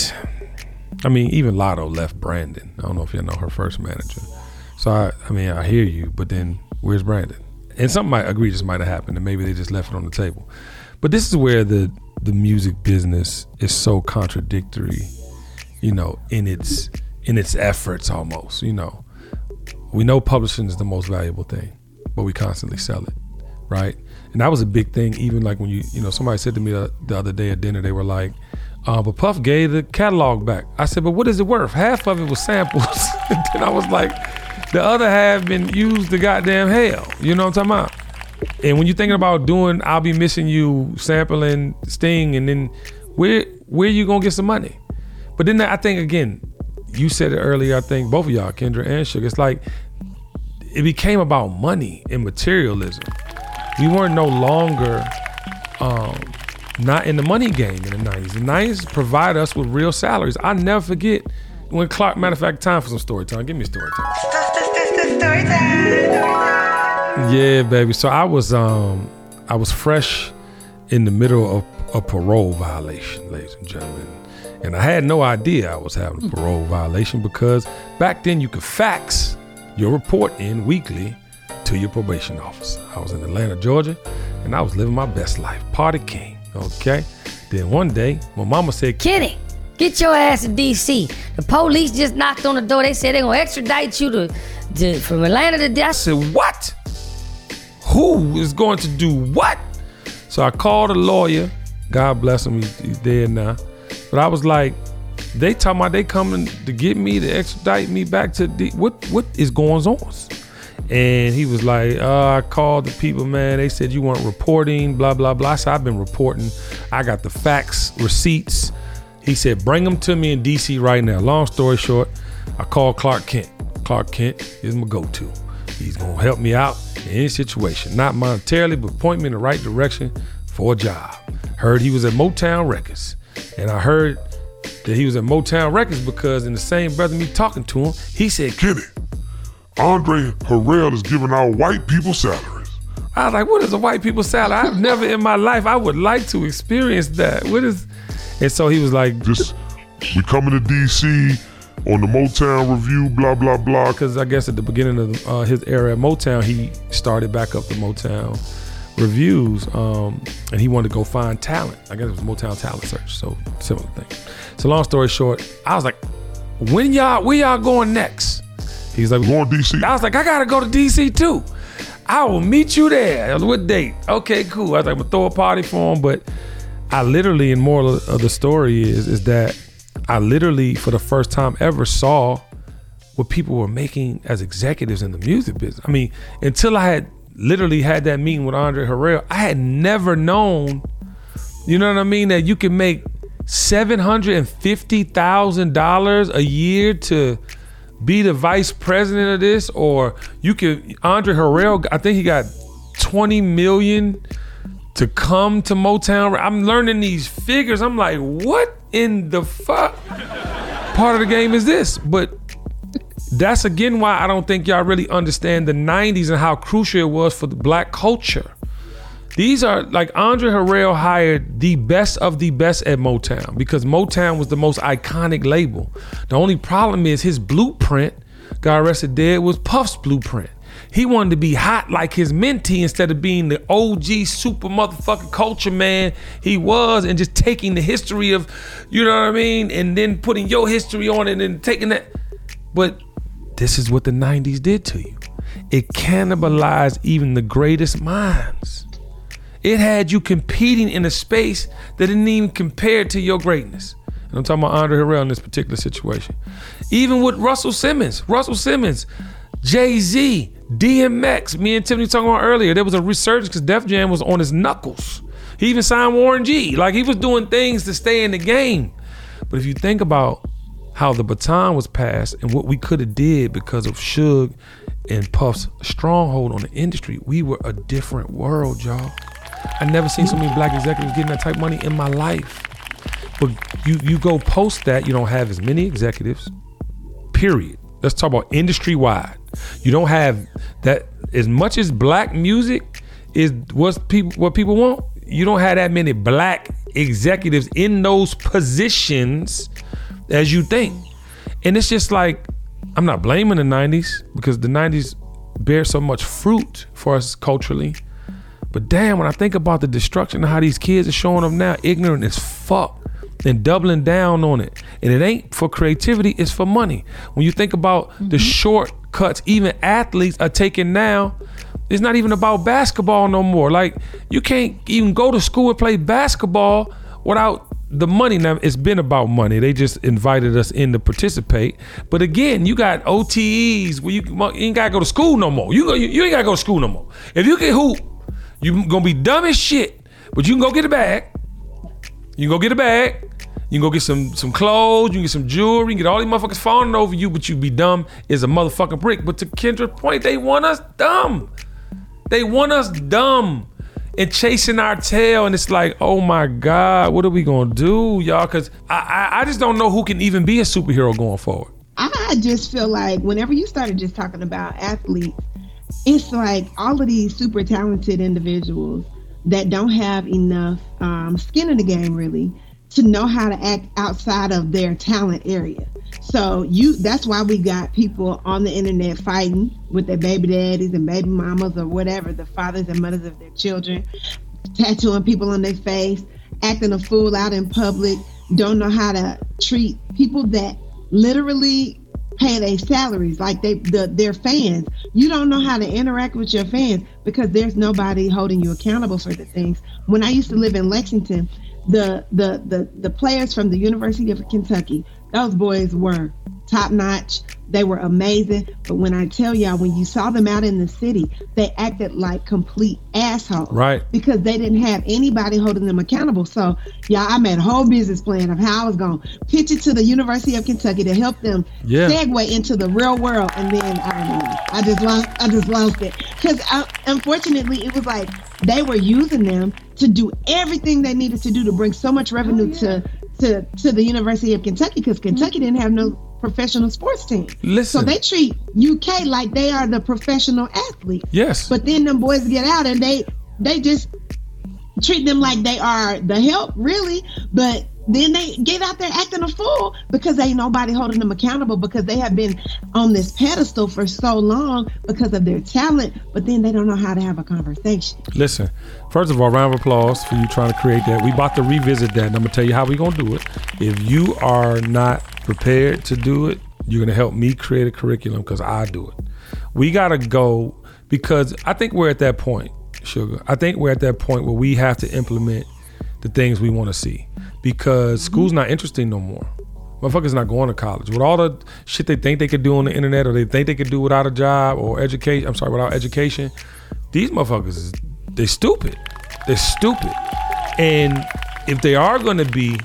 even Lotto left Brandon. I don't know if you know her first manager. So, I hear you, but then where's Brandon? And something egregious might have happened, and maybe they just left it on the table. But this is where the music business is so contradictory, you know, in its efforts almost, you know. We know publishing is the most valuable thing, but we constantly sell it, right? And that was a big thing, even like when somebody said to me the other day at dinner, they were like, but Puff gave the catalog back. I said, but what is it worth? Half of it was samples. And then I was like, the other half been used to goddamn hell. You know what I'm talking about? And when you're thinking about doing I'll Be Missing You, sampling Sting, and then where you gonna get some money? But then I think, again, you said it earlier, I think both of y'all, Kendra and Sugar, it's like it became about money and materialism. We weren't no longer not in the money game in the 90s. The 90s provide us with real salaries. I never forget when Clark, matter of fact, time for some story time. Give me a story time. Story time. Yeah, baby. So I was fresh in the middle of a parole violation, ladies and gentlemen. And I had no idea I was having a parole violation because back then you could fax your report in weekly to your probation officer. I was in Atlanta, Georgia, and I was living my best life. Party king, okay? Then one day, my mama said, Kenny, get your ass to D.C. The police just knocked on the door. They said they're going to extradite you from Atlanta to D.C. I said, what? Who is going to do what? So I called a lawyer. God bless him, he's dead now. But I was like, they talking about they coming to get me, to extradite me back to what is going on? And he was like, I called the people, man. They said you weren't reporting, blah, blah, blah. I said, I've been reporting. I got the fax receipts. He said, bring them to me in D.C. right now. Long story short, I called Clark Kent. Clark Kent is my go-to. He's going to help me out in any situation. Not monetarily, but point me in the right direction for a job. Heard he was at Motown Records. And I heard that he was at Motown Records because in the same breath of me talking to him, he said, Kenny, Andre Harrell is giving out white people salaries. I was like, what is a white people salary? I've never in my life, I would like to experience that. And so he was like, we coming to D.C. on the Motown review, blah, blah, blah. Because I guess at the beginning of his era at Motown, he started back up the Motown reviews, and he wanted to go find talent. I guess it was Motown Talent Search, so similar thing. So long story short, I was like, where y'all going next? He's like, we're going to D.C. I was like, I gotta go to D.C. too. I will meet you there. What date? Okay, cool. I was like, I'm gonna throw a party for him, but I literally, and moral of the story is that I literally, for the first time ever, saw what people were making as executives in the music business. I mean, until I had literally had that meeting with Andre Harrell, I had never known, you know what I mean, that you can make $750,000 a year to be the vice president of this, or you could, Andre Harrell, I think he got $20 million to come to Motown. I'm learning these figures. I'm like, what in the fuck part of the game is this? But that's again why I don't think y'all really understand the 90s and how crucial it was for the black culture. These are like Andre Harrell hired the best of the best at Motown because Motown was the most iconic label. The only problem is his blueprint, God rest it dead, was Puff's blueprint. He wanted to be hot like his mentee instead of being the OG super motherfucking culture man he was, and just taking the history of, you know what I mean, and then putting your history on it and taking that. But this is what the 90s did to you. It cannibalized even the greatest minds. It had you competing in a space that didn't even compare to your greatness. And I'm talking about Andre Harrell in this particular situation. Even with Russell Simmons, Jay-Z, DMX, me and Tiffany talking about earlier, there was a resurgence because Def Jam was on his knuckles. He even signed Warren G. Like, he was doing things to stay in the game. But if you think about how the baton was passed and what we could have did because of Suge and Puff's stronghold on the industry, we were a different world, y'all. I never seen so many black executives getting that type of money in my life. But you go post that, you don't have as many executives, period. Let's talk about industry-wide. You don't have that, as much as black music is what people want, you don't have that many black executives in those positions as you think. And it's just like, I'm not blaming the 90s because the 90s bear so much fruit for us culturally. But damn, when I think about the destruction of how these kids are showing up now, ignorant as fuck, and doubling down on it. And it ain't for creativity, it's for money. When you think about the shortcuts even athletes are taking now, it's not even about basketball no more. Like, you can't even go to school and play basketball without the money. Now, it's been about money. They just invited us in to participate. But again, you got OTEs where you ain't gotta go to school no more. You ain't gotta go to school no more. If you can hoop, you gonna be dumb as shit, but you can go get a bag. You can go get a bag. You can go get some clothes. You can get some jewelry. You can get all these motherfuckers fawning over you, but you be dumb as a motherfucking brick. But to Kendra's point, they want us dumb. They want us dumb and chasing our tail. And it's like, oh my God, what are we gonna do, y'all? Because I just don't know who can even be a superhero going forward. I just feel like whenever you started just talking about athletes, it's like all of these super talented individuals that don't have enough skin in the game, really, to know how to act outside of their talent area. So that's why we got people on the internet fighting with their baby daddies and baby mamas or whatever, the fathers and mothers of their children, tattooing people on their face, acting a fool out in public, don't know how to treat people that literally pay their salaries, like their fans. You don't know how to interact with your fans because there's nobody holding you accountable for the things. When I used to live in Lexington, the players from the University of Kentucky, those boys were top notch. They were amazing. But when I tell y'all, when you saw them out in the city, they acted like complete assholes. Right. Because they didn't have anybody holding them accountable. So, y'all, I made a whole business plan of how I was going to pitch it to the University of Kentucky to help them segue into the real world. And then, I don't know, I just lost it. Because unfortunately, it was like they were using them to do everything they needed to do to bring so much revenue to the University of Kentucky, because Kentucky didn't have no professional sports team. Listen. So they treat UK like they are the professional athletes. Yes. But then them boys get out and they just treat them like they are the help, really. But then they get out there acting a fool because ain't nobody holding them accountable, because they have been on this pedestal for so long because of their talent, but then they don't know how to have a conversation. Listen, first of all, round of applause for you trying to create that. We about to revisit that, and I'm gonna tell you how we gonna do it. If you are not prepared to do it, you're gonna help me create a curriculum, because I do it. We gotta go, because I think we're at that point, Sugar. I think we're at that point where we have to implement the things we want to see, because school's not interesting no more. Motherfuckers not going to college with all the shit they think they could do on the internet, or they think they could do without a job or education. Without education. These motherfuckers, they're stupid. They're stupid. And if they are going to be,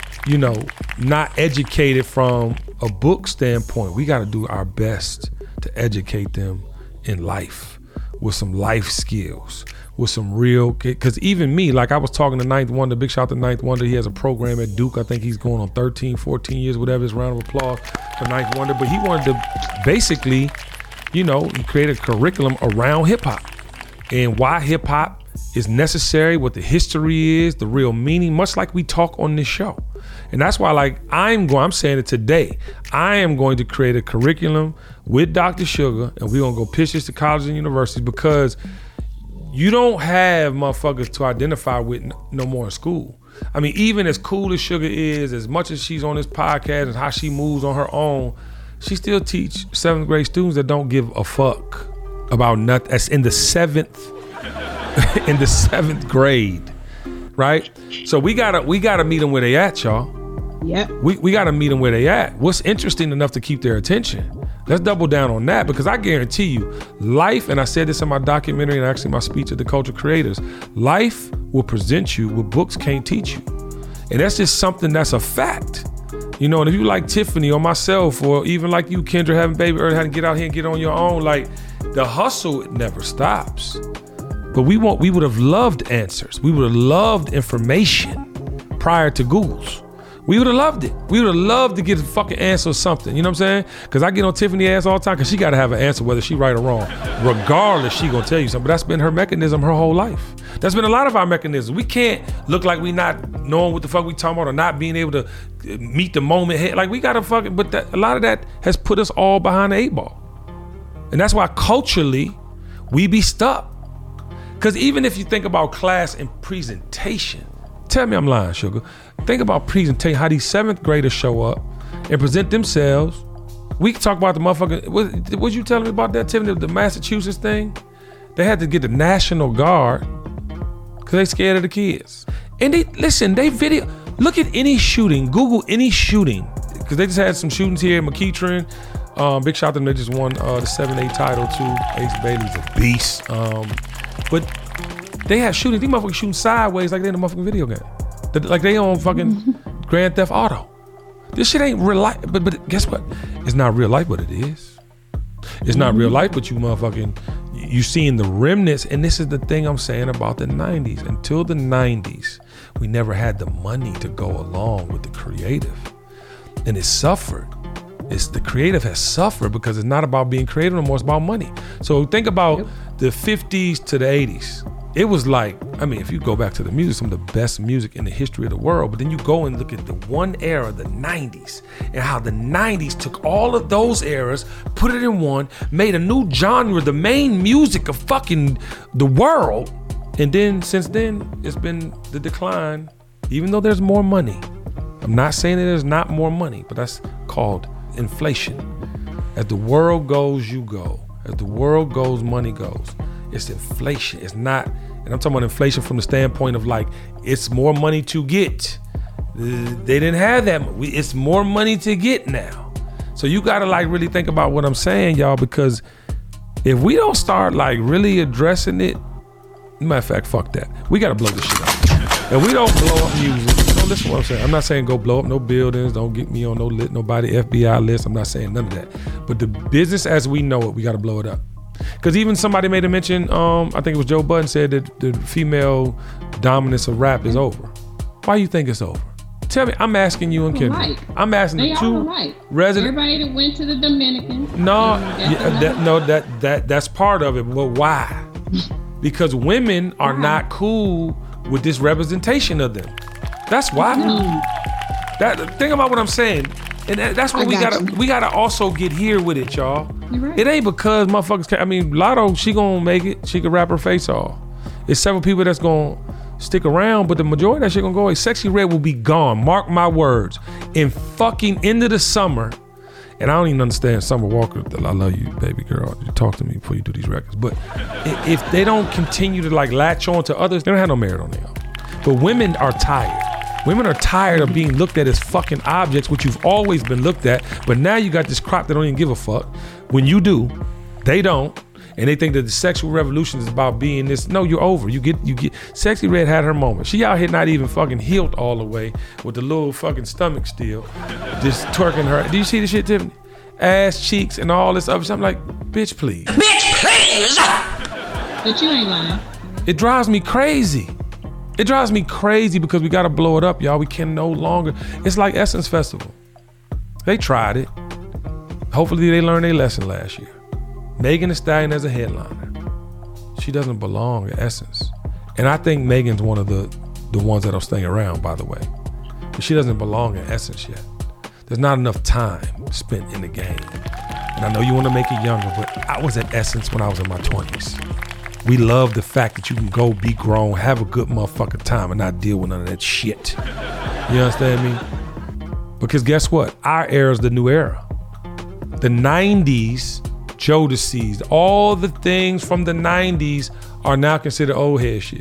not educated from a book standpoint, we got to do our best to educate them in life with some life skills, with some real, because even me, like I was talking to Ninth Wonder, big shout out to Ninth Wonder. He has a program at Duke. I think he's going on 13, 14 years, whatever. His round of applause for Ninth Wonder. But he wanted to basically, he created a curriculum around hip hop and why hip hop is necessary, what the history is, the real meaning, much like we talk on this show. And that's why, like, I'm saying it today. I am going to create a curriculum with Dr. Sugar, and we're gonna go pitch this to colleges and universities, because you don't have motherfuckers to identify with no more in school. I mean, even as cool as Sugar is, as much as she's on this podcast and how she moves on her own, she still teach 7th grade students that don't give a fuck about nothing. That's in the 7th grade, right? So we gotta meet them where they at, y'all. Yep. We gotta meet them where they at. What's interesting enough to keep their attention? Let's double down on that, because I guarantee you, life, and I said this in my documentary and actually my speech at the Culture Creators, life will present you what books can't teach you. And that's just something that's a fact. You know, and if you like Tiffany or myself, or even like you, Kendra, having baby Earth, having to get out here and get on your own, like, the hustle, it never stops. But we would have loved answers. We would have loved information prior to Google's. We would have loved it. We would have loved to get a fucking answer or something. You know what I'm saying? Because I get on Tiffany's ass all the time, because she got to have an answer whether she right or wrong. Regardless, she going to tell you something. But that's been her mechanism her whole life. That's been a lot of our mechanisms. We can't look like we not knowing what the fuck we talking about, or not being able to meet the moment. Like, we got to fucking, but a lot of that has put us all behind the 8 ball. And that's why culturally, we be stuck. Because even if you think about class and presentation, tell me I'm lying, Sugar. Think about presentation, how these 7th graders show up and present themselves. We can talk about the motherfucking, what you telling me about that, Tiffany, the Massachusetts thing? They had to get the National Guard because they scared of the kids. And they video, look at any shooting, Google any shooting, because they just had some shootings here in McEachern. Big shout out to them, they just won the 7A title too. Ace Bailey's a beast. But they have shootings, these motherfuckers shooting sideways like they in a motherfucking video game. Like they on fucking Grand Theft Auto. This shit ain't real life, but guess what? It's not real life, but it is. It's not real life, but you seeing the remnants. And this is the thing I'm saying about the 90s. Until the 90s, we never had the money to go along with the creative. And it suffered. The creative has suffered because it's not about being creative no more, it's about money. So think about the 50s to the 80s. It was like, I mean, if you go back to the music, some of the best music in the history of the world, but then you go and look at the one era, the 90s, and how the 90s took all of those eras, put it in one, made a new genre, the main music of fucking the world. And then since then, it's been the decline, even though there's more money. I'm not saying that there's not more money, but that's called inflation. As the world goes, you go. As the world goes, money goes. It's inflation. It's not, and I'm talking about inflation from the standpoint of like, it's more money to get. They didn't have that. It's more money to get now. So you gotta like really think about what I'm saying, y'all, because if we don't start like really addressing it, matter of fact, fuck that. We gotta blow this shit up. And we don't blow up music. Don't listen to what I'm saying. I'm not saying go blow up no buildings. Don't get me on nobody FBI list. I'm not saying none of that. But the business as we know it, we gotta blow it up. Because even somebody made a mention, I think it was Joe Budden, said that the female dominance of rap is over. Why do you think it's over? Tell me, I'm asking you and Kendra. Right. I'm asking they the two right. residents. Everybody that went to the Dominican. That's part of it. But why? Because women are not cool with this representation of them. That's why. Think about what I'm saying. And that's what we gotta also get here with it, y'all. Right. It ain't because motherfuckers I mean, Lotto, she gonna make it. She can rap her face off. It's several people that's gonna stick around, but the majority of that shit gonna go away. Sexy Red will be gone. Mark my words. In fucking end of the summer, and I don't even understand Summer Walker. I love you, baby girl. You talk to me before you do these records. But if they don't continue to like latch on to others, they don't have no merit on them. But women are tired. Women are tired of being looked at as fucking objects, which you've always been looked at. But now you got this crop that don't even give a fuck. When you do, they don't. And they think that the sexual revolution is about being this. No, you're over. You get. Sexy Red had her moment. She out here not even fucking healed all the way with the little fucking stomach still, just twerking her. Do you see the shit, Tiffany? Ass cheeks and all this other shit. I'm like, bitch, please. Bitch, please. But you ain't lying. It drives me crazy. It drives me crazy because we gotta blow it up, y'all. We can no longer. It's like Essence Festival. They tried it. Hopefully they learned their lesson last year. Megan Thee Stallion as a headliner. She doesn't belong at Essence. And I think Megan's one of the ones that'll stay around, by the way. But she doesn't belong in Essence yet. There's not enough time spent in the game. And I know you want to make it younger, but I was at Essence when I was in my 20s. We love the fact that you can go be grown, have a good motherfucking time, and not deal with none of that shit. You understand me? Because guess what? Our era is the new era. The 90s, Jodeci's, all the things from the 90s are now considered old head shit.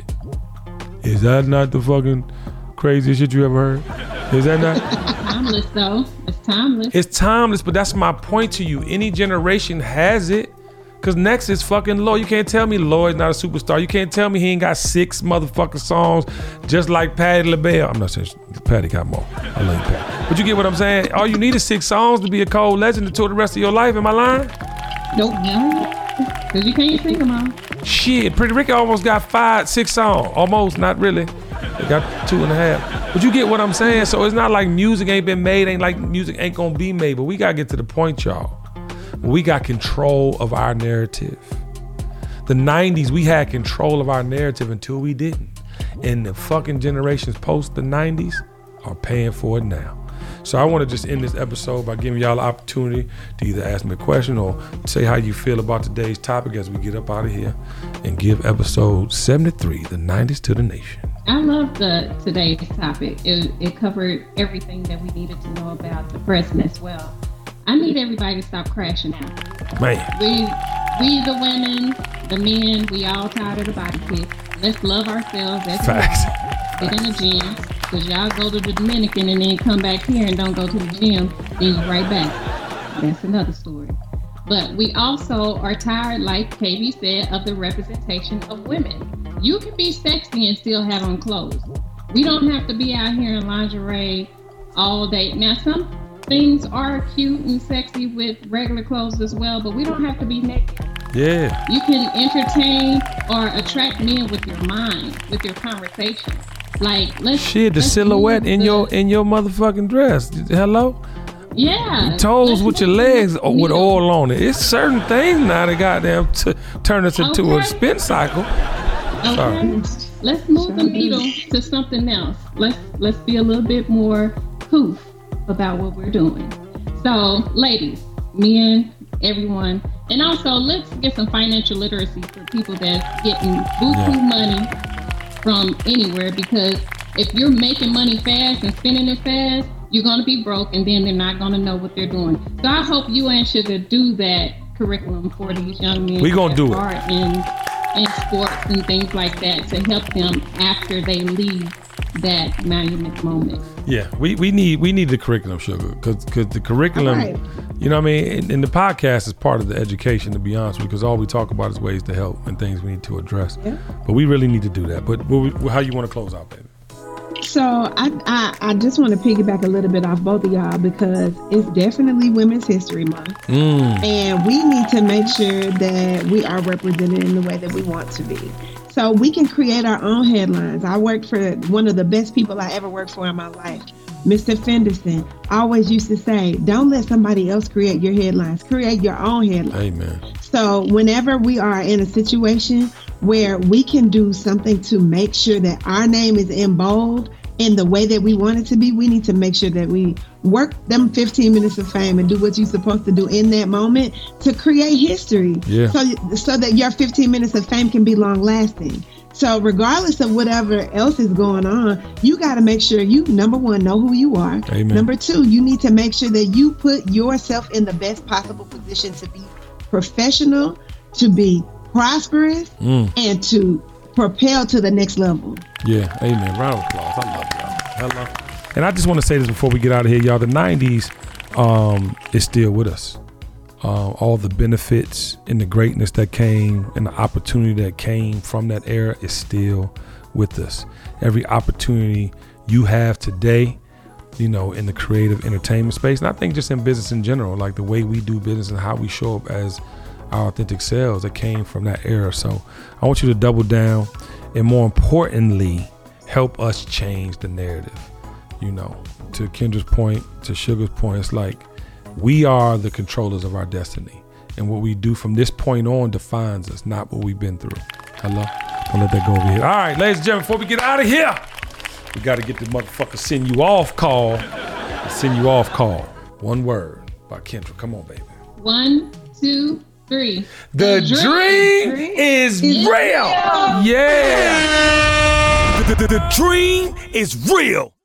Is that not the fucking craziest shit you ever heard? Is that not? It's timeless, though. It's timeless. It's timeless, but that's my point to you. Any generation has it. Cause next is fucking Lloyd. You can't tell me Lloyd's not a superstar. You can't tell me he ain't got 6 motherfucking songs just like Patti LaBelle. I'm not saying Patti got more. I love you, Patti. But you get what I'm saying? All you need is 6 songs to be a cold legend to tour the rest of your life. Am I lying? Nope. Cause you can't sing them all. Shit, Pretty Ricky almost got 6 songs. Almost, not really. They got 2.5. But you get what I'm saying? So it's not like music ain't been made, ain't like music ain't gonna be made. But we gotta get to the point, y'all. We got control of our narrative. The 90s, we had control of our narrative until we didn't. And the fucking generations post the 90s are paying for it now. So I want to just end this episode by giving y'all the opportunity to either ask me a question or say how you feel about today's topic as we get up out of here and give episode 73, the 90s to the nation. I love today's topic. It covered everything that we needed to know about the present as well. I need everybody to stop crashing out. Man. We the women, the men, we all tired of the body pic. Let's love ourselves as Facts. we are. Get in the gym. Because y'all go to the Dominican and then come back here and don't go to the gym, then you right back. That's another story. But we also are tired, like KB said, of the representation of women. You can be sexy and still have on clothes. We don't have to be out here in lingerie all day. Now, some things are cute and sexy with regular clothes as well, but we don't have to be naked. Yeah. You can entertain or attract men with your mind, with your conversation. Like, let's silhouette in your motherfucking dress. Hello? Yeah. Your toes with your legs with oil on it. It's certain things now that goddamn turn us into a spin cycle. Okay. Sorry. Let's move the needle to something else. Let's be a little bit more poof about what we're doing. So, ladies, men, everyone, and also let's get some financial literacy for people that's getting buku money from anywhere, because if you're making money fast and spending it fast, you're going to be broke and then they're not going to know what they're doing. So I hope you and Sugar do that curriculum for these young men. We're going to do it. In sports and things like that to help them after they leave that monument moment. Yeah, we need the curriculum, Sugar, because the curriculum, you know what I mean, and the podcast is part of the education, to be honest with you, because all we talk about is ways to help and things we need to address. Yeah. But we really need to do that. But how you want to close out, baby? So I just want to piggyback a little bit off both of y'all, because it's definitely Women's History Month. And we need to make sure that we are represented in the way that we want to be. So we can create our own headlines. I worked for one of the best people I ever worked for in my life, Mr. Fenderson. Always used to say, don't let somebody else create your headlines. Create your own headlines. Amen. So whenever we are in a situation where we can do something to make sure that our name is in bold in the way that we want it to be, we need to make sure that we work them 15 minutes of fame and do what you're supposed to do in that moment to create history. Yeah. So that your 15 minutes of fame can be long lasting. So regardless of whatever else is going on, you got to make sure you, number one, know who you are. Amen. Number two, you need to make sure that you put yourself in the best possible position to be professional, to be prosperous, and to propel to the next level. Yeah, amen. Round of applause. I love y'all. Hello. And I just want to say this before we get out of here, y'all. The 90s is still with us. All the benefits and the greatness that came and the opportunity that came from that era is still with us. Every opportunity you have today, you know, in the creative entertainment space, and I think just in business in general, like the way we do business and how we show up as our authentic selves, that came from that era. So I want you to double down and, more importantly, help us change the narrative. You know, to Kendra's point, to Sugar's point, it's like we are the controllers of our destiny, and what we do from this point on defines us, not what we've been through. Hello? Don't let that go over here. All right, ladies and gentlemen, before we get out of here, We got to get the motherfucker Send You Off call. Send You Off call. One word by Kendra. Come on, baby. 1, 2, 3. The dream is real. Yeah. The dream is real.